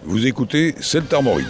Vous écoutez Celtes Armorique.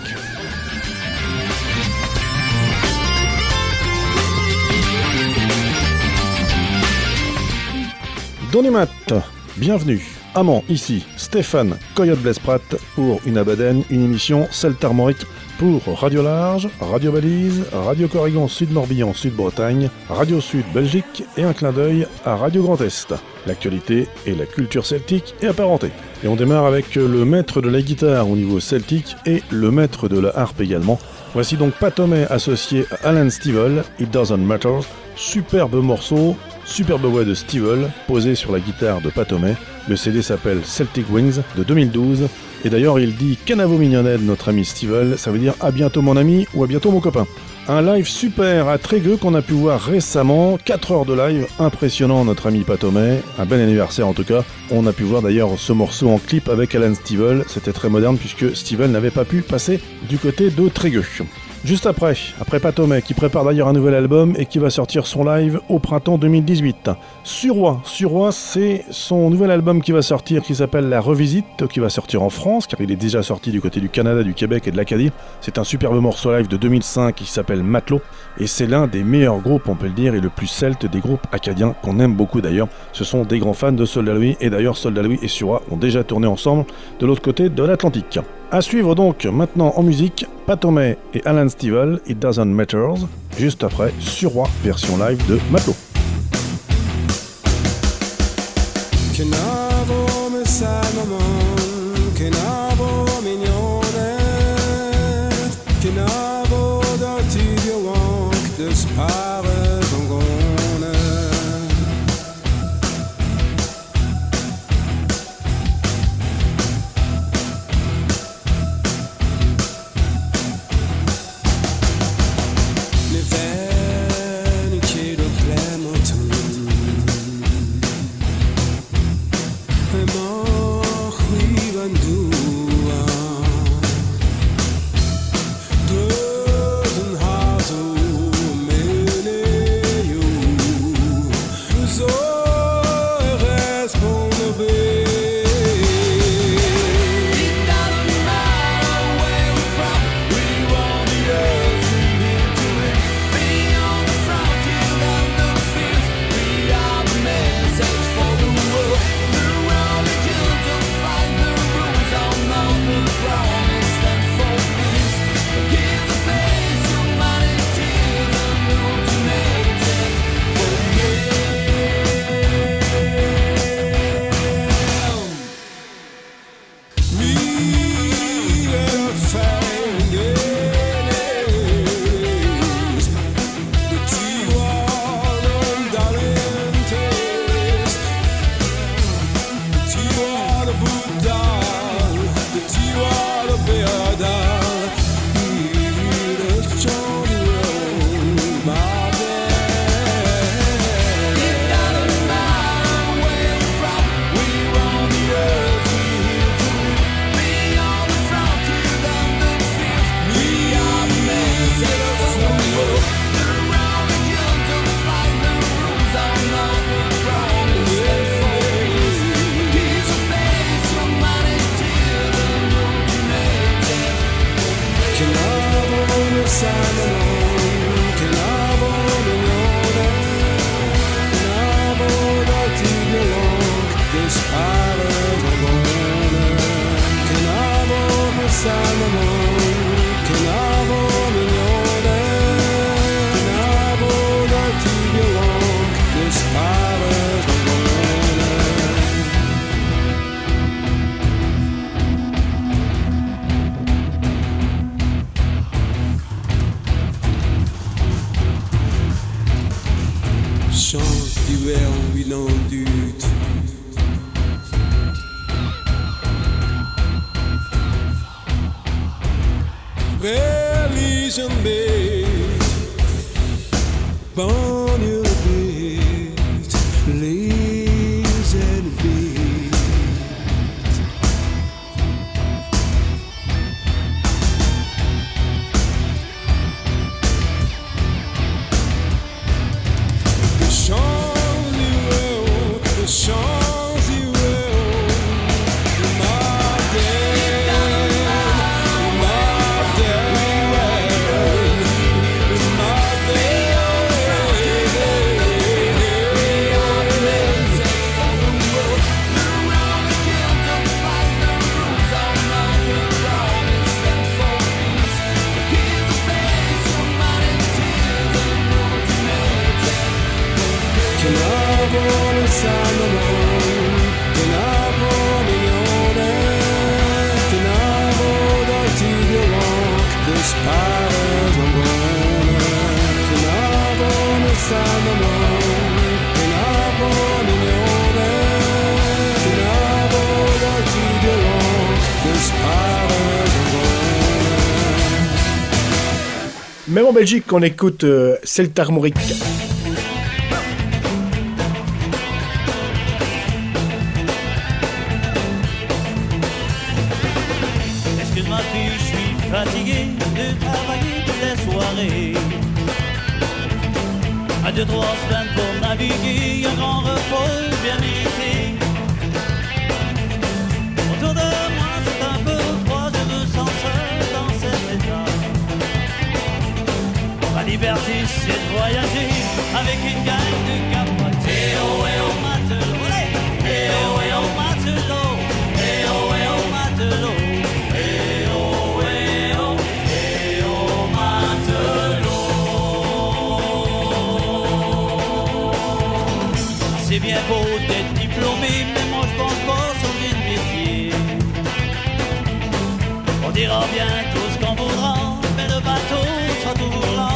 Donimat, bienvenue. Amant, ici, Stéphane Coyote Blesprat pour une Abaden, une émission Celtes Armorique pour Radio Large, Radio Balise, Radio Corrigan Sud-Morbihan Sud-Bretagne, Radio Sud Belgique et un clin d'œil à Radio Grand Est. L'actualité et la culture celtique et apparentée. Et on démarre avec le maître de la guitare au niveau celtique et le maître de la harpe également. Voici donc Patomet associé à Alan Stivell, It Doesn't Matter. Superbe morceau, superbe voix de Stivell posée sur la guitare de Patomet. Le CD s'appelle Celtic Wings de 2012. Et d'ailleurs il dit Canavo Mignonette, notre ami Stivell, ça veut dire à bientôt mon ami ou à bientôt mon copain. Un live super à Trégueux qu'on a pu voir récemment, 4 heures de live, impressionnant notre ami Patomet, un bel anniversaire en tout cas. On a pu voir d'ailleurs ce morceau en clip avec Alan Stivell, c'était très moderne puisque Stivell n'avait pas pu passer du côté de Trégueux. Juste après Patomet qui prépare d'ailleurs un nouvel album et qui va sortir son live au printemps 2018. Surroi, c'est son nouvel album qui va sortir qui s'appelle La Revisite, qui va sortir en France car il est déjà sorti du côté du Canada, du Québec et de l'Acadie. C'est un superbe morceau live de 2005 qui s'appelle Matelot et c'est l'un des meilleurs groupes, on peut le dire, et le plus celte des groupes acadiens qu'on aime beaucoup d'ailleurs. Ce sont des grands fans de Soldat Louis et d'ailleurs Soldat Louis et Surroi ont déjà tourné ensemble de l'autre côté de l'Atlantique. À suivre donc maintenant en musique, Patomet et Alan Stivell, It Doesn't Matter, juste après Surroi, version live de Matelot. Champs-Élysées, Même en Belgique, on écoute Celtarmoric. Excuse-moi, je suis fatigué de travailler toutes les soirées. À 2-3 semaines pour naviguer, un grand repos bien mérité. Autour de moi c'est un peu froid, je me sens seul dans cet état. Ma liberté c'est de voyager avec une gang de capotés. Oh et oh matelot, eh oh et oh matelot, eh oh et oh matelot. C'est bien beau d'être diplômé, mais moi je pense pas changer de métier. On dira bien tout ce qu'on voudra, mais le bateau sera toujours là.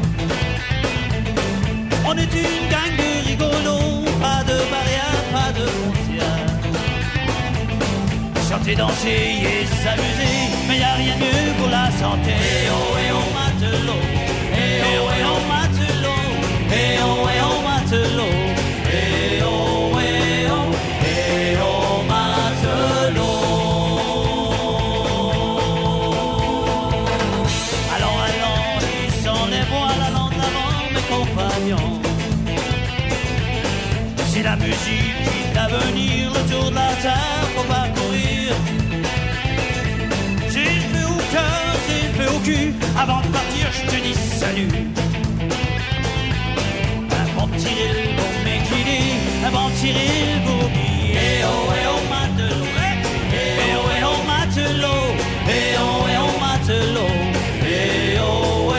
On est une gang de rigolos, pas de barrières, pas de frontières. Chanter, danser et s'amuser, mais y a rien de mieux pour la santé. Oh et oh matelot, eh oh et oh matelot, eh oh et oh matelot. C'est la musique qui d'avenir, le tour de la terre faut parcourir. J'ai le feu au cœur, j'ai le feu au cul, avant de partir je te dis salut. Un bon petit ril pour m'équilibrer, un bon petit ril pour oublier. Eh oh matelot, eh oh matelot, eh oh matelot, eh oh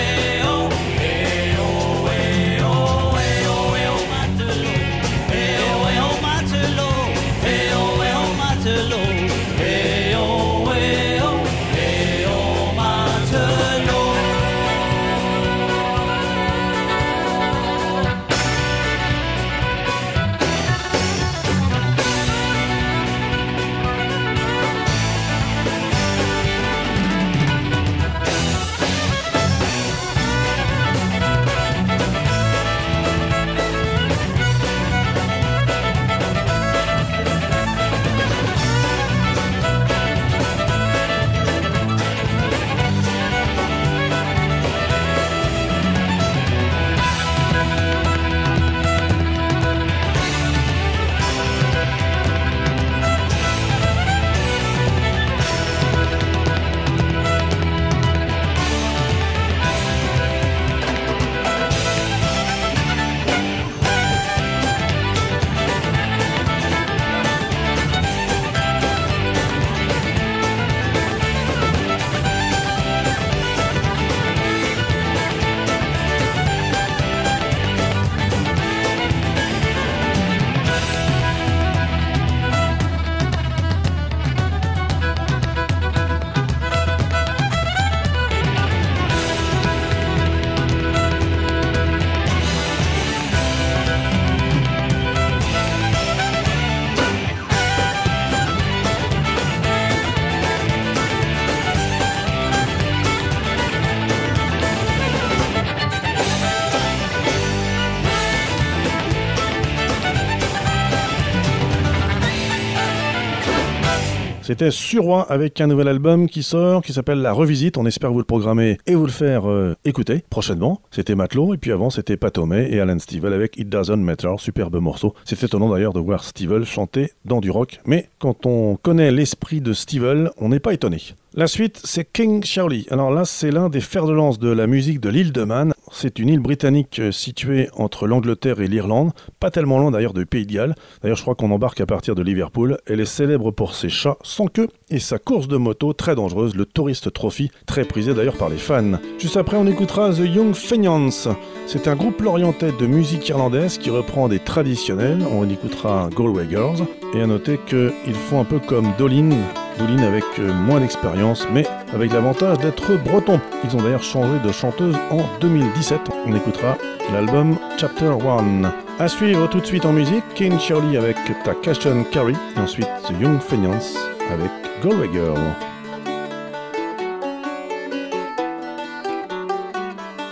C'était Suroît avec un nouvel album qui sort, qui s'appelle La Revisite. On espère vous le programmer et vous le faire écouter prochainement. C'était Matelot, et puis avant c'était Pat O'May et Alan Stivell avec It Doesn't Matter, superbe morceau. C'est étonnant d'ailleurs de voir Stivell chanter dans du rock, mais quand on connaît l'esprit de Stivell, on n'est pas étonné. La suite, c'est King Charlie. Alors là, c'est l'un des fers de lance de la musique de l'île de Man. C'est une île britannique située entre l'Angleterre et l'Irlande, pas tellement loin d'ailleurs du Pays de Galles. D'ailleurs, je crois qu'on embarque à partir de Liverpool. Elle est célèbre pour ses chats sans queue et sa course de moto très dangereuse, le Tourist Trophy, très prisé d'ailleurs par les fans. Juste après, on écoutera The Young Fenians. C'est un groupe lorientais de musique irlandaise qui reprend des traditionnels. On écoutera Galway Girls. Et à noter qu'ils font un peu comme Dolin avec moins d'expérience, mais avec l'avantage d'être breton. Ils ont d'ailleurs changé de chanteuse en 2017. On écoutera l'album Chapter 1. À suivre tout de suite en musique, King Shirley avec Ta Cash and Carry, et ensuite The Young Fenians avec Galway Girl.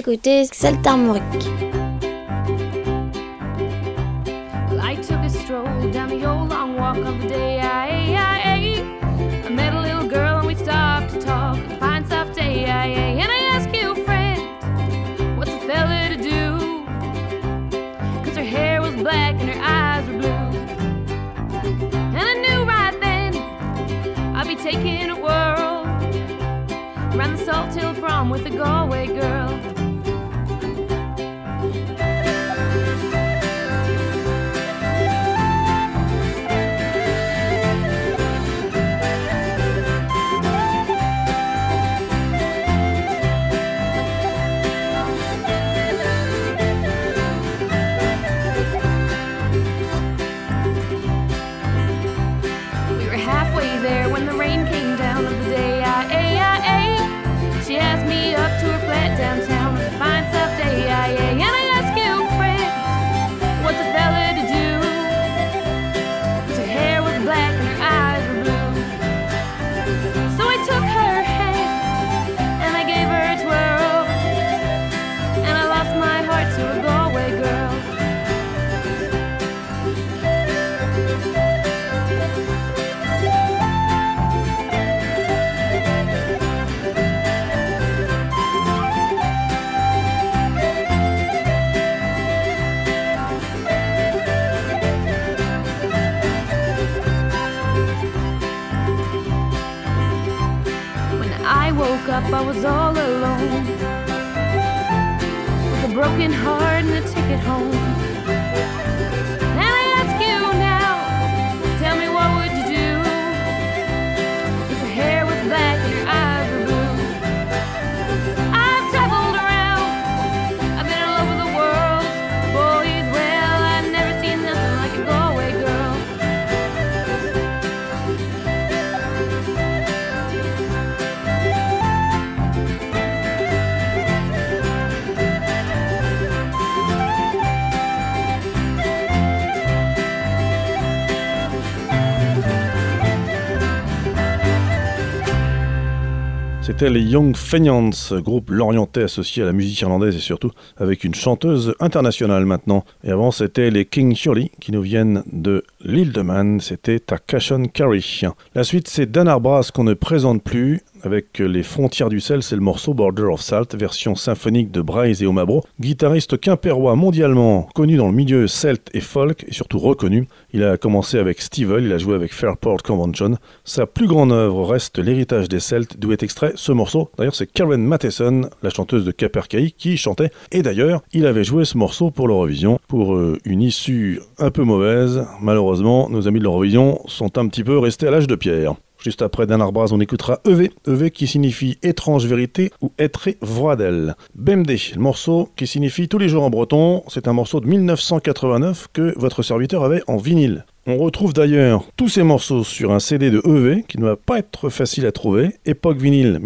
écoutez Celtes Armoriques. Well, I took a stroll down the old long walk of the day. I met a little girl and we stopped to talk. A fine soft day. And I asked you, friend, what's a fella to do? 'Cause her hair was black and her eyes were blue. And I knew right then I'd be taking a whirl around the Salt Hill Prom with a Galway girl. Downtown with a fine soft day, and I ask you, friend, what's a fella to do? 'Cause her hair was black and her eyes were blue. So I took her hand and I gave her a twirl, and I lost my heart to a Galway girl. I was all alone with a broken heart and a ticket home. And I ask you now, tell me what would you do if your hair was black and your eyes were blue? I've traveled around, I've been all over the world. Boys, well, I've never seen nothing like a Galway girl. C'était les Young Fenians, groupe lorientais associé à la musique irlandaise et surtout avec une chanteuse internationale maintenant. Et avant, c'était les King Shirley qui nous viennent de l'île de Man, c'était à Cashon Carry. La suite, c'est Dan Arbras qu'on ne présente plus. Avec les frontières du sel, c'est le morceau Border of Salt, version symphonique de Bryce et Omabro, guitariste quimpérois mondialement connu dans le milieu celte et folk, et surtout reconnu. Il a commencé avec Stivell, il a joué avec Fairport Convention. Sa plus grande œuvre reste l'héritage des Celtes, d'où est extrait ce morceau. D'ailleurs, c'est Karen Matheson, la chanteuse de Capercaillie, qui chantait. Et d'ailleurs, il avait joué ce morceau pour l'Eurovision, pour une issue un peu mauvaise. Malheureusement, nos amis de l'Eurovision sont un petit peu restés à l'âge de pierre. Juste après Dan Arbras, on écoutera EV qui signifie étrange vérité ou être vroidel. BMD, le morceau qui signifie tous les jours en breton, c'est un morceau de 1989 que votre serviteur avait en vinyle. On retrouve d'ailleurs tous ces morceaux sur un CD de EV qui ne va pas être facile à trouver, époque vinyle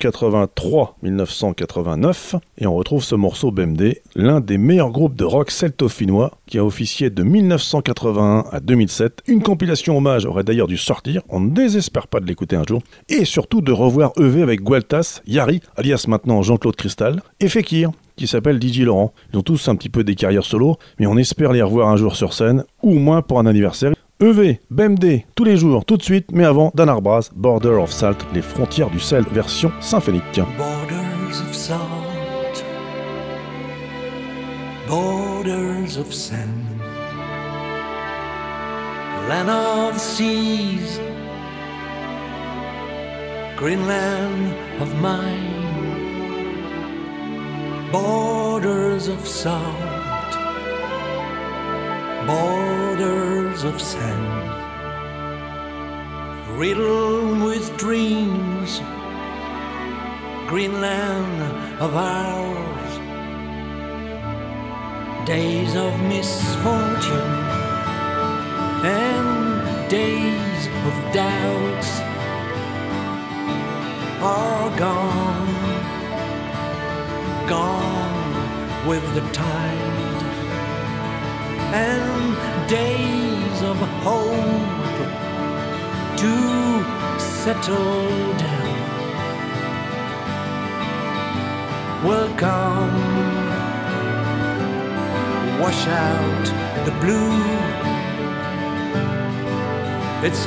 1983-1989, et on retrouve ce morceau BMD, l'un des meilleurs groupes de rock celto-finnois qui a officié de 1981 à 2007. Une compilation hommage aurait d'ailleurs dû sortir, on ne désespère pas de l'écouter un jour, et surtout de revoir EV avec Gualtas, Yari, alias maintenant Jean-Claude Cristal, et Fekir, qui s'appelle DJ Laurent. Ils ont tous un petit peu des carrières solo, mais on espère les revoir un jour sur scène, ou au moins pour un anniversaire. EV, BMD, tous les jours, tout de suite, mais avant, Dan Arbras, Border of Salt, les frontières du sel, version symphonique. Borders of salt, borders of sand, land of the seas, Greenland of mine. Borders of salt, borders of sand, riddled with dreams, Greenland of ours, days of misfortune and days of doubts are gone with the tide, and days of hope to settle down. will come, wash out the blue. It's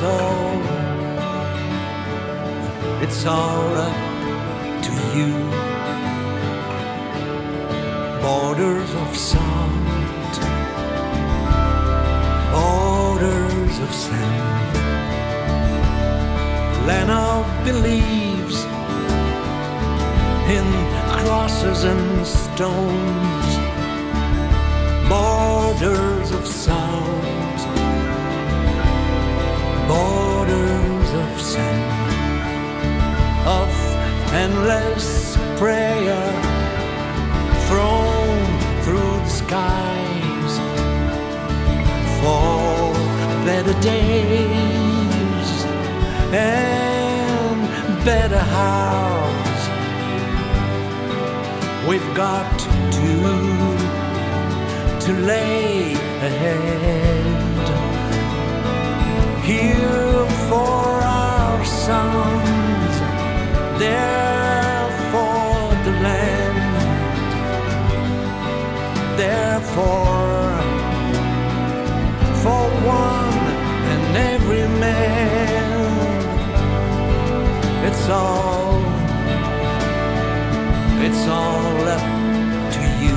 all up to you. Borders of salt, borders of sand, land of beliefs in crosses and stones, borders of salt, borders of sand, of endless prayer thrown through the skies for better days and better hours. We've got to lay ahead here for our sons, there for the land, therefore for one and every man. It's all up to you.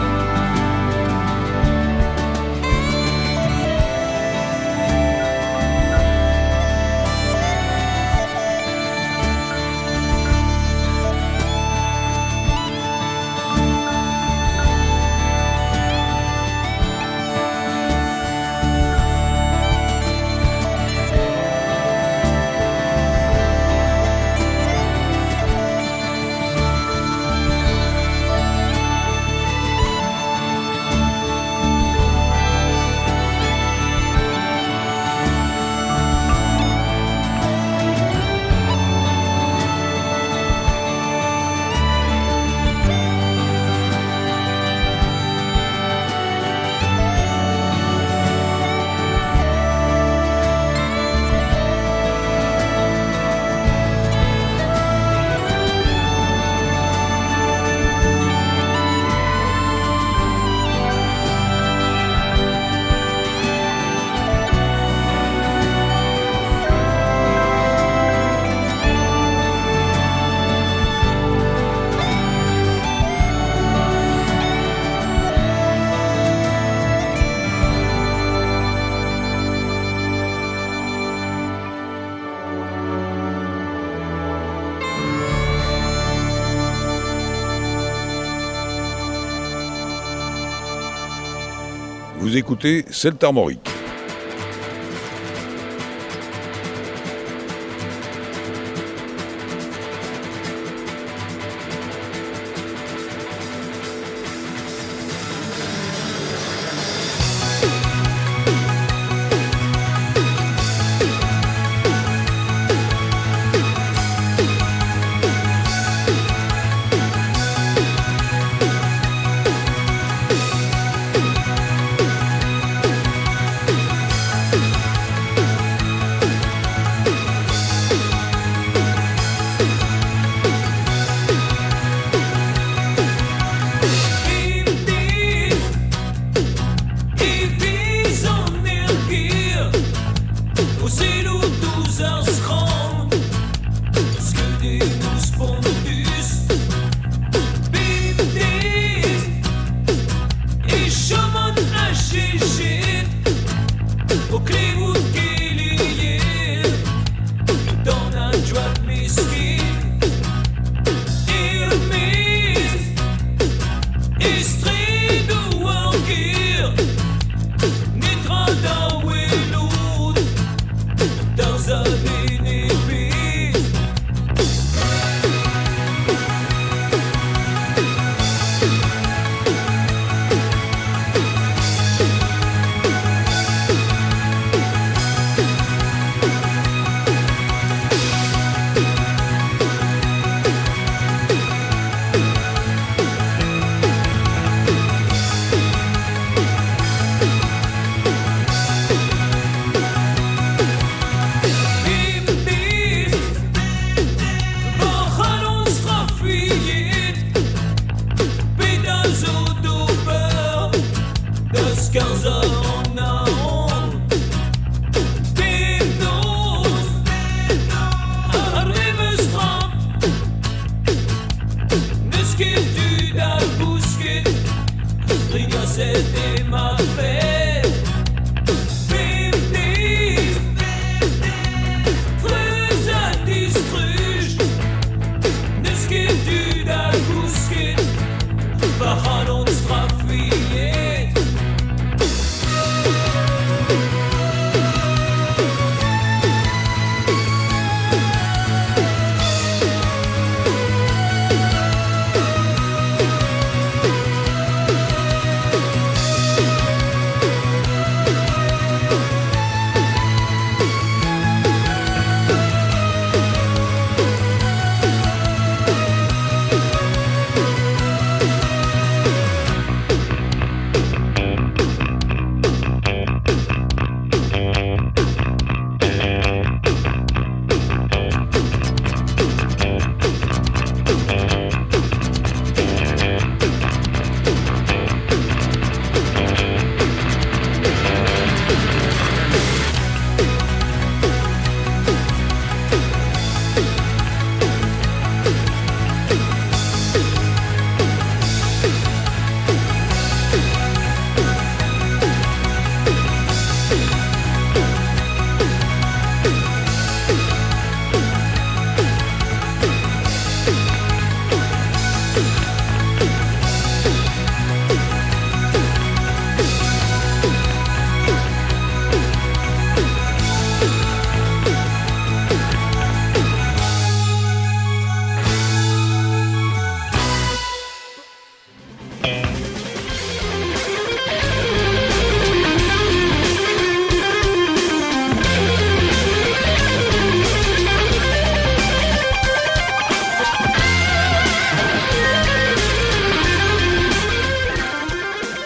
Vous écoutez Celtes Armoriques.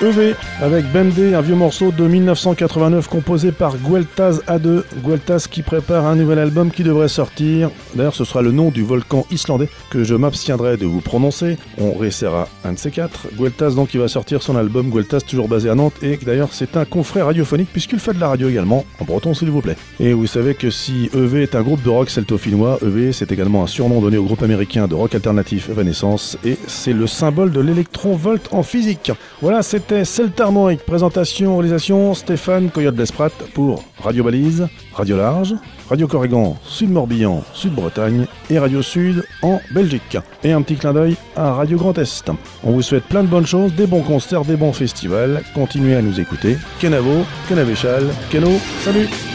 EV avec Bendé, un vieux morceau de 1989 composé par Gueltaz A2. Gueltaz qui prépare un nouvel album qui devrait sortir. D'ailleurs, ce sera le nom du volcan islandais que je m'abstiendrai de vous prononcer. On réessayera un de ces quatre. Gueltaz donc qui va sortir son album. Gueltaz toujours basé à Nantes et d'ailleurs c'est un confrère radiophonique puisqu'il fait de la radio également, en breton s'il vous plaît. Et vous savez que si EV est un groupe de rock celto-finnois, EV c'est également un surnom donné au groupe américain de rock alternatif Evanescence et c'est le symbole de l'électron-volt en physique. Voilà, c'était Celtarmoric, présentation, réalisation Stéphane Coyote-Blesprat pour Radio Balise, Radio Large, Radio Corrigan, Sud Morbihan, Sud Bretagne et Radio Sud en Belgique. Et un petit clin d'œil à Radio Grand Est. On vous souhaite plein de bonnes choses, des bons concerts, des bons festivals. Continuez à nous écouter. Kenavo, Kenavéchal, Keno, salut!